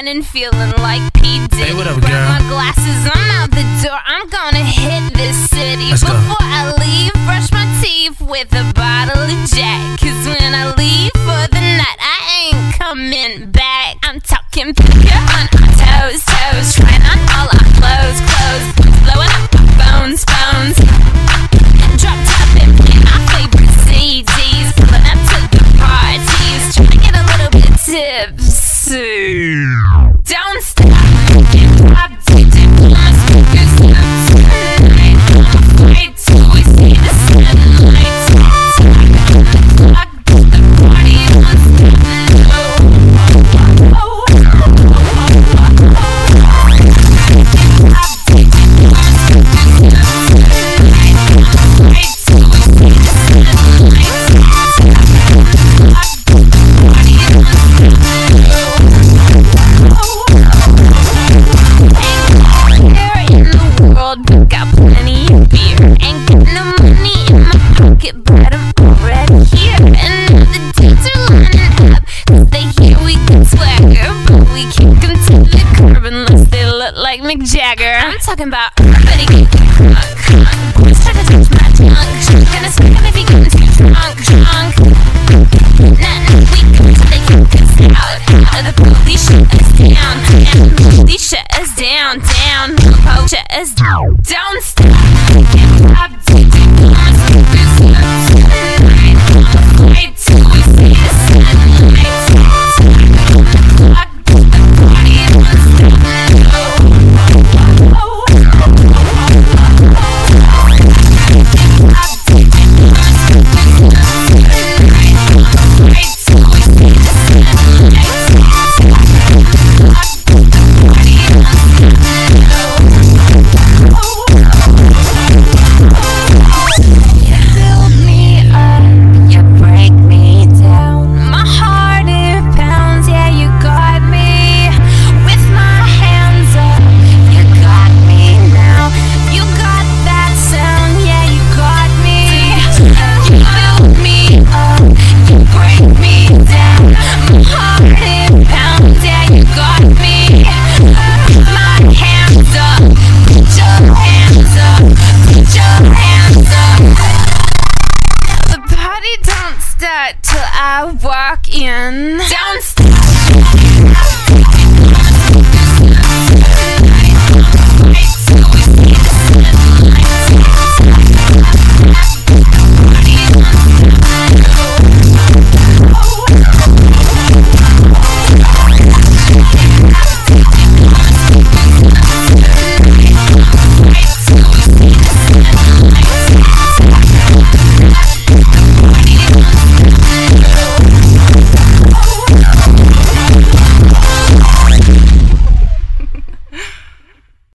shining, feeling like P. Diddy. Hey, what up, Grab girl? my glasses, I'm out the door. I'm gonna hit this city. Let's go. Before I leave, brush my teeth with a bottle of Jack. Cause when I leave for the night, I ain't coming back. I'm talking picture on our toes, toes. Trying on all our clothes, clothes. Blowing up our phones, phones. Drop top and playing our favorite CDs. Pulling up to the parties. Trying to get a little bit tipsy. Don't stop. Pop, DJ, pull my speakers up tonight. I'ma fight till we see the sunlight. Clock, the party won't stop. But got plenty of beer. Ain't got no money in my pocket, but I'm already here. And the dudes are lining up, cause they hear we can swagger. But we kick them to the curb unless they look like Mick Jagger. I'm talking about everybody get crunk. Boys try to touch my tongue. Gonna smack him if he getting too drunk. Nothing we can do, they kick us out. The police shut us down. And the police shut us down, down. Shut us down. Don't stop. Pop, DJ, pull my speakers up.